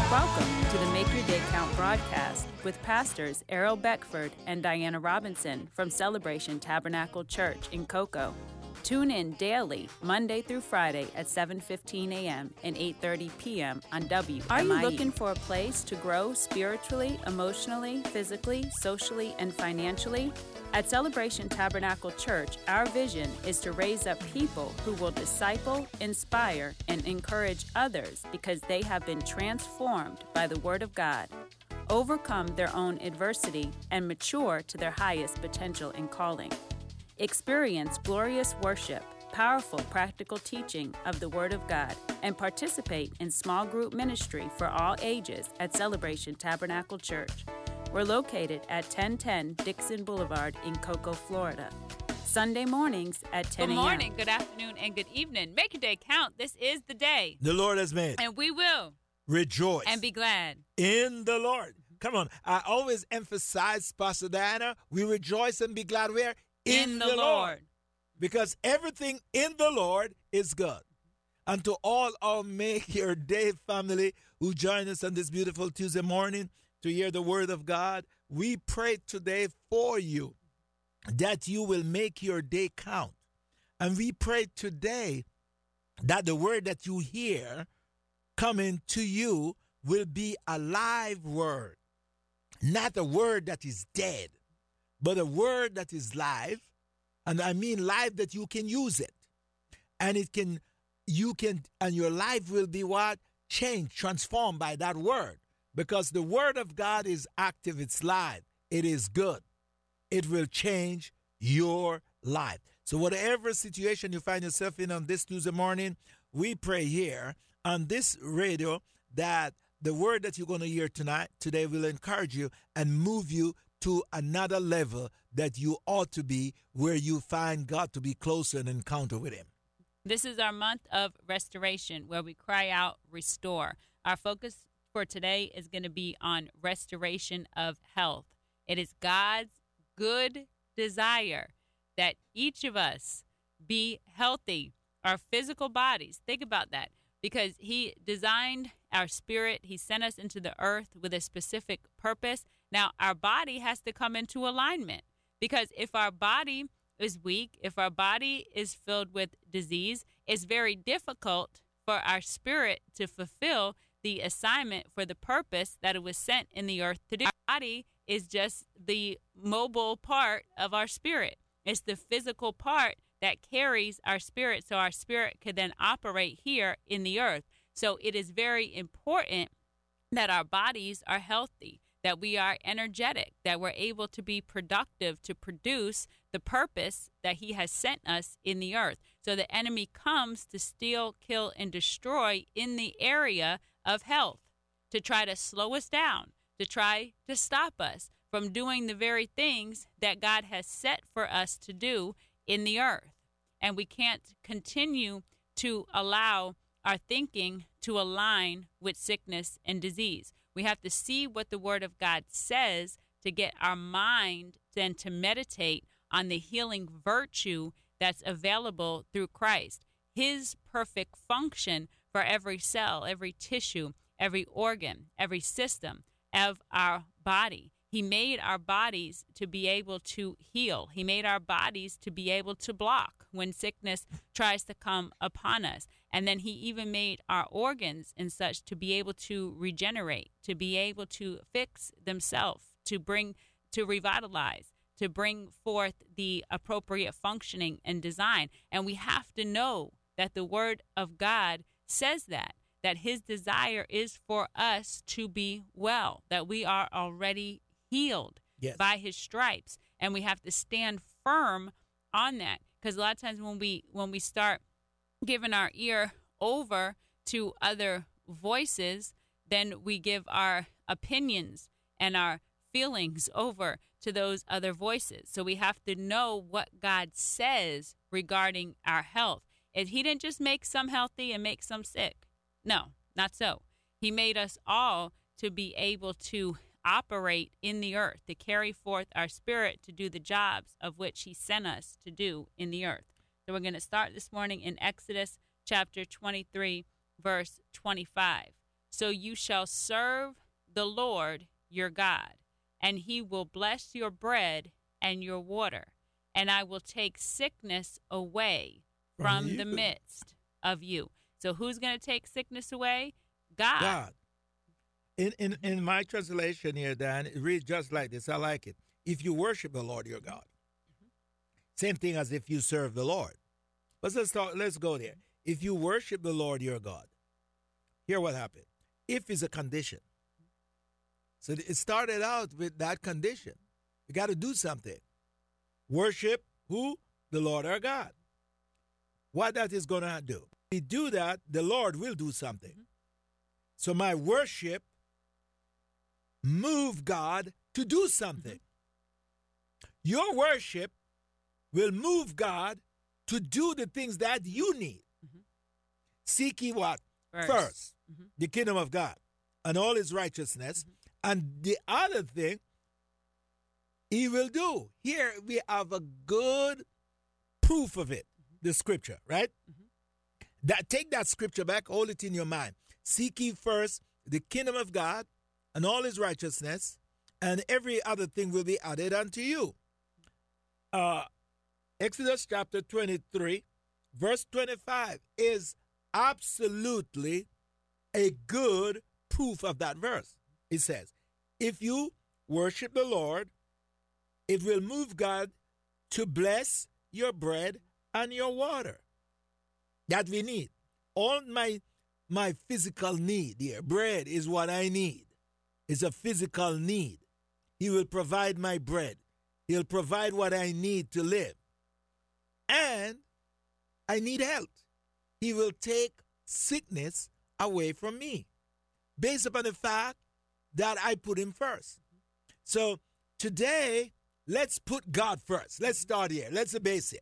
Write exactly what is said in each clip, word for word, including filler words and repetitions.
Welcome to the Make Your Day Count broadcast with pastors Errol Beckford and Diana Robinson from Celebration Tabernacle Church in Cocoa. Tune in daily, Monday through Friday at seven fifteen a.m. and eight thirty p.m. on W M I E. Are you looking for a place to grow spiritually, emotionally, physically, socially, and financially? At Celebration Tabernacle Church, our vision is to raise up people who will disciple, inspire, and encourage others because they have been transformed by the Word of God, overcome their own adversity, and mature to their highest potential and calling. Experience glorious worship, powerful practical teaching of the Word of God, and participate in small group ministry for all ages at Celebration Tabernacle Church. We're located at ten ten Dixon Boulevard in Cocoa, Florida. Sunday mornings at ten a.m. Good morning, good afternoon, and good evening. Make your day count. This is the day the Lord has made. And we will rejoice and be glad in the Lord. Come on. I always emphasize, Pastor Diana, we rejoice and be glad where? In, in the, the Lord. Lord. Because everything in the Lord is good. And to all our Make Your Day family who join us on this beautiful Tuesday morning to hear the word of God, we pray today for you that you will make your day count. And we pray today that the word that you hear coming to you will be a live word, not a word that is dead, but a word that is live. And I mean live that you can use it. And it can, you can, and your life will be what? Changed, transformed by that word. Because the word of God is active, it's live, it is good. It will change your life. So whatever situation you find yourself in on this Tuesday morning, we pray here on this radio that the word that you're going to hear tonight, today will encourage you and move you to another level that you ought to be, where you find God to be closer and encounter with him. This is our month of restoration, where we cry out, restore. Our focus for today is going to be on restoration of health. It is God's good desire that each of us be healthy, our physical bodies. Think about that, because he designed our spirit. He sent us into the earth with a specific purpose. Now, our body has to come into alignment, because if our body is weak, if our body is filled with disease, it's very difficult for our spirit to fulfill the assignment for the purpose that it was sent in the earth to do. Our body is just the mobile part of our spirit. It's the physical part that carries our spirit, so our spirit could then operate here in the earth. So it is very important that our bodies are healthy, that we are energetic, that we're able to be productive to produce the purpose that he has sent us in the earth. So the enemy comes to steal, kill, and destroy in the area of health, to try to slow us down, to try to stop us from doing the very things that God has set for us to do in the earth. And we can't continue to allow our thinking to align with sickness and disease. We have to see what the Word of God says to get our mind then to meditate on the healing virtue that's available through Christ. His perfect function for every cell, every tissue, every organ, every system of our body. He made our bodies to be able to heal. He made our bodies to be able to block when sickness tries to come upon us. And then he even made our organs and such to be able to regenerate, to be able to fix themselves, to bring, to revitalize, to bring forth the appropriate functioning and design. And we have to know that the Word of God says that, that his desire is for us to be well, that we are already healed yes. by his stripes. And we have to stand firm on that, because a lot of times when we when we start giving our ear over to other voices, then we give our opinions and our feelings over to those other voices. So we have to know what God says regarding our health. And he didn't just make some healthy and make some sick. No, not so. He made us all to be able to operate in the earth, to carry forth our spirit, to do the jobs of which he sent us to do in the earth. So we're going to start this morning in Exodus chapter twenty-three, verse twenty-five. So you shall serve the Lord your God, and he will bless your bread and your water, and I will take sickness away from, from the midst of you. So who's going to take sickness away? God. God. In, in in my translation here, Dan, it reads just like this. I like it. If you worship the Lord your God, mm-hmm. same thing as if you serve the Lord. But let's talk, let's go there. If you worship the Lord your God, here what happened. If is a condition. So it started out with that condition. You got to do something. Worship who? The Lord our God. What that is going to do. If we do that, the Lord will do something. Mm-hmm. So my worship move God to do something. Mm-hmm. Your worship will move God to do the things that you need. Mm-hmm. Seek ye what? First, First mm-hmm. the kingdom of God and all his righteousness. Mm-hmm. And the other thing he will do. Here we have a good proof of it, mm-hmm. the scripture, right? Mm-hmm. That take that scripture back, hold it in your mind. Seek ye first the kingdom of God and all his righteousness, and every other thing will be added unto you. Uh, Exodus chapter twenty-three, verse twenty-five is absolutely a good proof of that verse. It says, if you worship the Lord, it will move God to bless your bread and your water that we need. All my my physical need here, bread is what I need. It's a physical need. He will provide my bread. He'll provide what I need to live. And I need health. He will take sickness away from me based upon the fact that I put him first. So today, let's put God first. Let's start here. Let's the basic.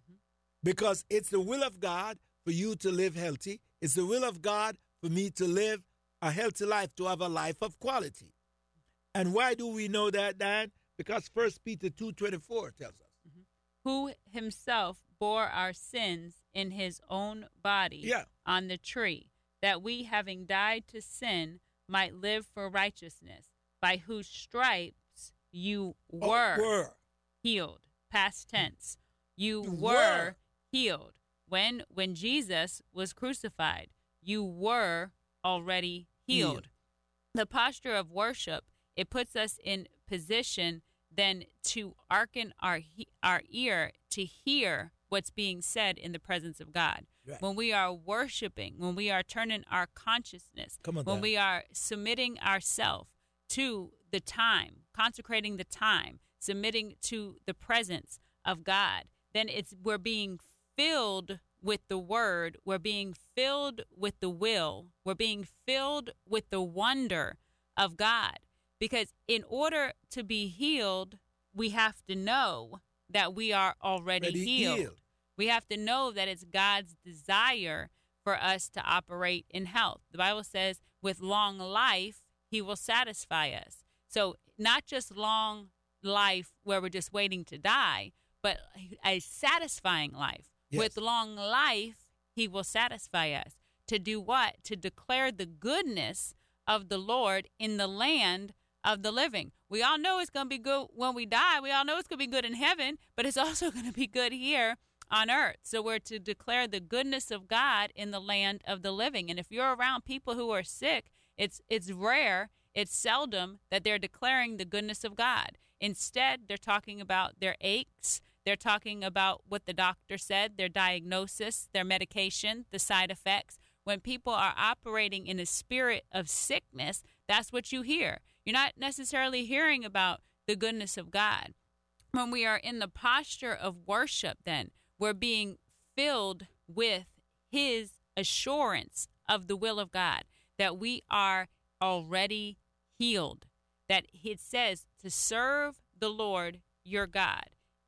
Because it's the will of God for you to live healthy. It's the will of God for me to live a healthy life, to have a life of quality. And why do we know that, Dan? Because First Peter two twenty-four tells us. Mm-hmm. Who himself bore our sins in his own body yeah. on the tree, that we, having died to sin, might live for righteousness, by whose stripes you were, oh, were. healed. Past tense. You, you were, were healed. When when Jesus was crucified, you were already healed. healed. The posture of worship, it puts us in position then to hearken our our ear to hear what's being said in the presence of God. Right. When we are worshiping, when we are turning our consciousness, Come on, when Dan. we are submitting ourselves to the time, consecrating the time, submitting to the presence of God, then it's we're being filled with the word, we're being filled with the will, we're being filled with the wonder of God. Because in order to be healed, we have to know that we are already Ready healed. healed. We have to know that it's God's desire for us to operate in health. The Bible says, with long life, he will satisfy us. So not just long life where we're just waiting to die, but a satisfying life. Yes. With long life, he will satisfy us. To do what? To declare the goodness of the Lord in the land of the living. We all know it's going to be good when we die. We all know it's going to be good in heaven, but it's also going to be good here on earth. So we're to declare the goodness of God in the land of the living. And if you're around people who are sick, it's it's rare, it's seldom that they're declaring the goodness of God. Instead, they're talking about their aches. They're talking about what the doctor said, their diagnosis, their medication, the side effects. When people are operating in a spirit of sickness, that's what you hear. You're not necessarily hearing about the goodness of God. When we are in the posture of worship, then we're being filled with his assurance of the will of God, that we are already healed, that it says to serve the Lord your God,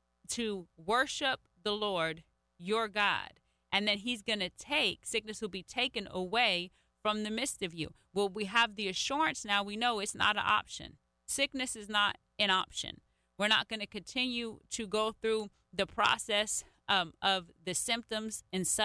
to worship the Lord your God, and that he's going to take, sickness will be taken away from the midst of you. Well, we have the assurance now. We know it's not an option. Sickness is not an option. We're not going to continue to go through the process um, of the symptoms and such.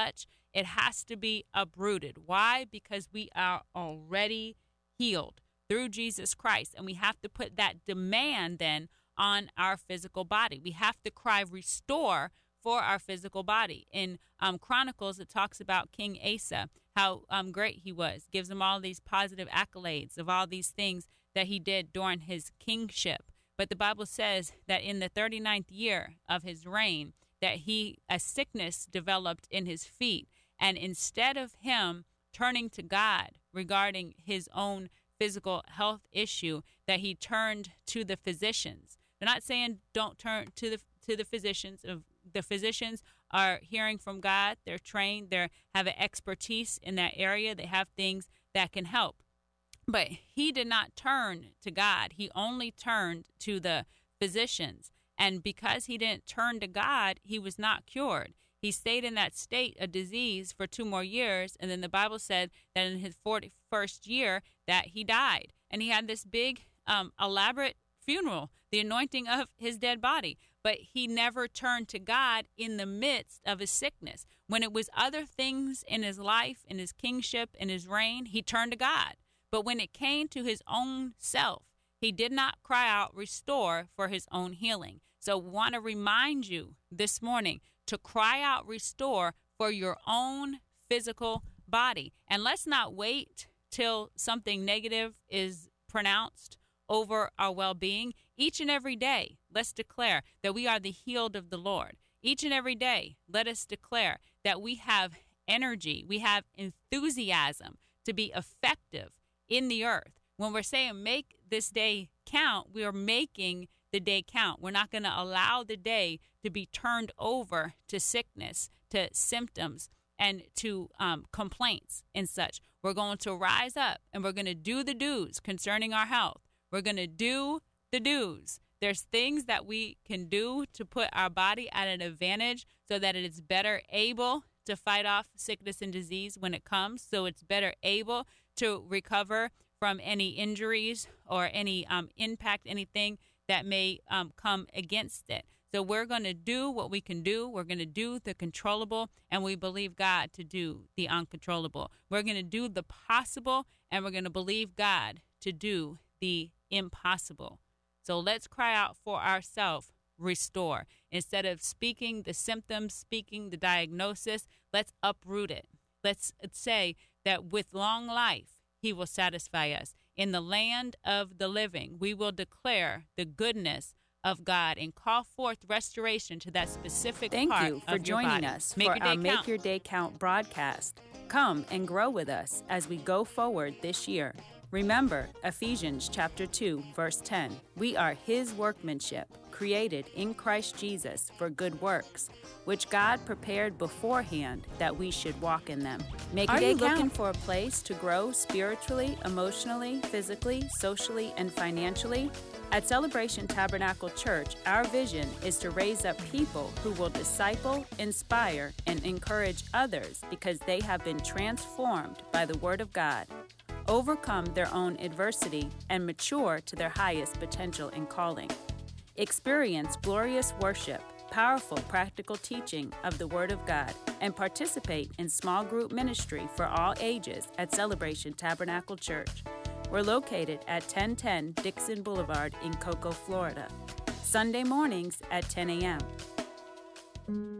It has to be uprooted. Why? Because we are already healed through Jesus Christ. And we have to put that demand then on our physical body. We have to cry, restore for our physical body. In um, Chronicles, it talks about King Asa, how um, great he was, gives him all these positive accolades of all these things that he did during his kingship. But the Bible says that in the thirty-ninth year of his reign, that he a sickness developed in his feet. And instead of him turning to God regarding his own physical health issue, that he turned to the physicians. They're not saying don't turn to the to the physicians. Of the physicians are hearing from God. They're trained. They have an expertise in that area. They have things that can help. But he did not turn to God. He only turned to the physicians. And because he didn't turn to God, he was not cured. He stayed in that state of disease for two more years. And then the Bible said that in his forty-first year that he died. And he had this big, um, elaborate funeral, the anointing of his dead body. But he never turned to God in the midst of his sickness. When it was other things in his life, in his kingship, in his reign, he turned to God. But when it came to his own self, he did not cry out, restore for his own healing. So we want to remind you this morning to cry out, restore for your own physical body. And let's not wait till something negative is pronounced over our well-being. Each and every day, let's declare that we are the healed of the Lord. Each and every day, let us declare that we have energy, we have enthusiasm to be effective in the earth. When we're saying make this day count, we are making the day count. We're not going to allow the day to be turned over to sickness, to symptoms, and to um, complaints and such. We're going to rise up and we're going to do the do's concerning our health. We're going to do the do's. There's things that we can do to put our body at an advantage so that it is better able to fight off sickness and disease when it comes, so it's better able to recover from any injuries or any um, impact, anything that may um, come against it. So we're going to do what we can do. We're going to do the controllable, and we believe God to do the uncontrollable. We're going to do the possible, and we're going to believe God to do the impossible. So let's cry out for ourselves, restore. Instead of speaking the symptoms, speaking the diagnosis, let's uproot it. Let's say that with long life, he will satisfy us. In the land of the living, we will declare the goodness of God and call forth restoration to that specific Thank part you for of your joining body. us Make for your our day Make count. Your Day Count broadcast. Come and grow with us as we go forward this year. Remember Ephesians chapter two, verse ten. We are his workmanship, created in Christ Jesus for good works, which God prepared beforehand that we should walk in them. Make Are your you day count. looking For a place to grow spiritually, emotionally, physically, socially, and financially? At Celebration Tabernacle Church, our vision is to raise up people who will disciple, inspire, and encourage others because they have been transformed by the Word of God, overcome their own adversity, and mature to their highest potential and calling. Experience glorious worship, powerful practical teaching of the Word of God, and participate in small group ministry for all ages at Celebration Tabernacle Church. We're located at ten ten Dixon Boulevard in Cocoa, Florida. Sunday mornings at ten a.m.